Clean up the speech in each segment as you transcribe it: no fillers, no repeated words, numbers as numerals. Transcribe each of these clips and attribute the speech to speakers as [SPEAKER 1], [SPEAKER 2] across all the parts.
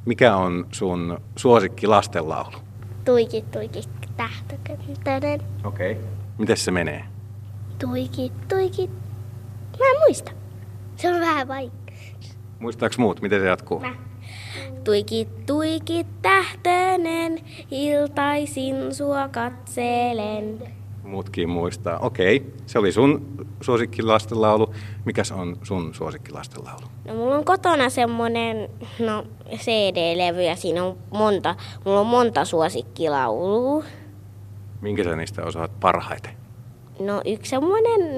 [SPEAKER 1] Mikä on sun suosikki lastenlaulu?
[SPEAKER 2] Tuikit, tuikit, tähtökönttönen.
[SPEAKER 1] Okei. Miten se menee?
[SPEAKER 2] Tuikit, tuikit. Mä en muista. Se on vähän vaikea.
[SPEAKER 1] Muistaaks muut? Miten se jatkuu?
[SPEAKER 2] Tuikit, tuikit, tähtönen, iltaisin sua katselen.
[SPEAKER 1] Muutkin muistaa. Okei. Se oli sun suosikki lastenlaulu. Mikäs on sun suosikki lastenlaulu?
[SPEAKER 2] No, mulla on kotona semmonen CD-levy ja siinä on mulla on monta suosikkilaulua.
[SPEAKER 1] Minkä sä niistä osaat parhaiten?
[SPEAKER 2] No yksi semmonen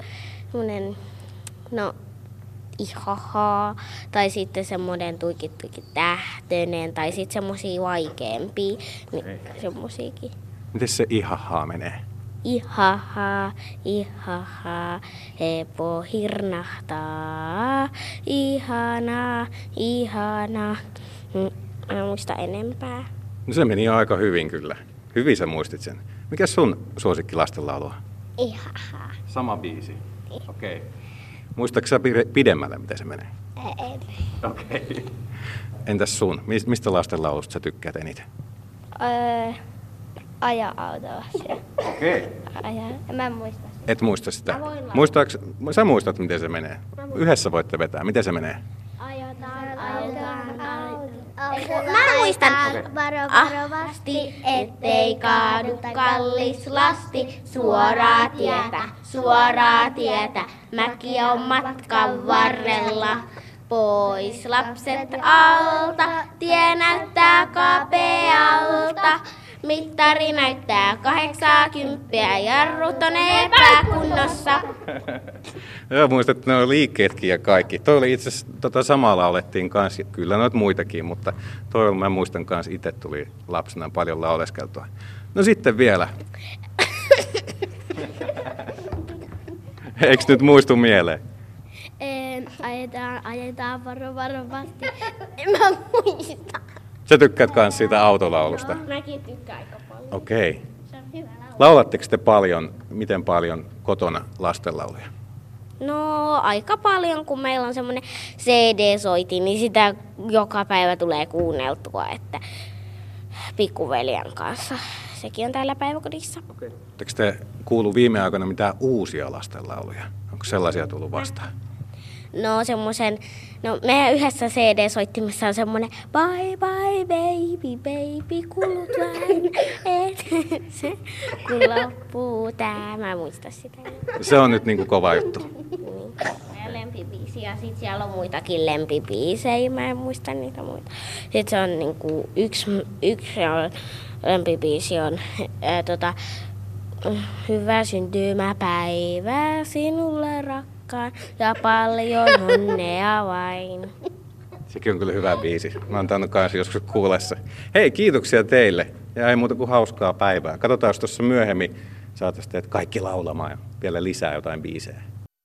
[SPEAKER 2] ihahaa, tai sitten semmoinen tuikit tuikit tähtönen, tai sitten semmosia vaikeampia, niin semmosiakin.
[SPEAKER 1] Miten se ihahaa menee?
[SPEAKER 2] Ihahaa, ihahaa, hepo hirnahtaa, ihanaa, ihanaa. Mä en muista enempää.
[SPEAKER 1] No se meni aika hyvin kyllä. Hyvin sä muistit sen. Mikäs sun suosikki lastenlaulu on?
[SPEAKER 2] Ihahaa.
[SPEAKER 1] Sama biisi. Okei. Muistatko sä pidemmälle, miten se menee?
[SPEAKER 2] En.
[SPEAKER 1] Okei. Entäs sun? Mistä lastenlaulusta sä tykkäät eniten?
[SPEAKER 2] Aja autolla siellä.
[SPEAKER 1] Okei.
[SPEAKER 2] Mä en muista.
[SPEAKER 1] Et muista sitä.
[SPEAKER 2] Mä voin
[SPEAKER 1] Sä muistat, miten se menee? Yhdessä voitte vetää. Miten se menee?
[SPEAKER 2] Ajetaan. Mä muistan. Varovasti, ettei kaadu kallis lasti. Suoraa tietä. Mäki on matkan varrella. Pois lapset alta. Tie näyttää kapealta. Mittari näyttää 80, jarrut on epäkunnossa.
[SPEAKER 1] Joo, muistat, että ne on liikkeetkin ja kaikki. Toi oli itse asiassa, samaa laulettiin kanssa, kyllä noita muitakin, mutta toi mä muistan kanssa, itse tuli lapsena paljon lauleskeltua. No sitten vielä. Eikö nyt muistu mieleen?
[SPEAKER 2] Ajetaan varovasti. En mä muista.
[SPEAKER 1] Sä tykkäät kans siitä autolaulusta?
[SPEAKER 2] Mäkin tykkään aika paljon.
[SPEAKER 1] Okei.
[SPEAKER 2] Se on hyvä laulu.
[SPEAKER 1] Laulatteko te paljon, miten paljon kotona lastenlauluja?
[SPEAKER 2] No aika paljon, kun meillä on semmoinen CD-soitin, niin sitä joka päivä tulee kuunneltua, että pikkuveljen kanssa. Sekin on täällä päiväkodissa.
[SPEAKER 1] Oletteko te kuullut viime aikoina mitään uusia lastenlauluja? Onko sellaisia tullut vastaan?
[SPEAKER 2] No meidän yhdessä CD-soittimessa on semmoinen bye bye baby baby, kulut vähän, se kun loppuu tää. Mä en muista sitä.
[SPEAKER 1] Se on nyt niinku kova juttu.
[SPEAKER 2] Ja lempibiisi ja sit siellä on muitakin lempibiisejä, mä en muista niitä muita. Sitten se on niinku yksi lempibiisi on hyvää syntymäpäivää sinulle rakkaan ja paljon onnea vain.
[SPEAKER 1] Sekin on kyllä hyvä biisi. Mä oon tainnut kanssa joskus kuulessa. Hei, kiitoksia teille. Ja ei muuta kuin hauskaa päivää. Katsotaan, jos tuossa myöhemmin saataisiin teidät kaikki laulamaan ja vielä lisää jotain biisejä.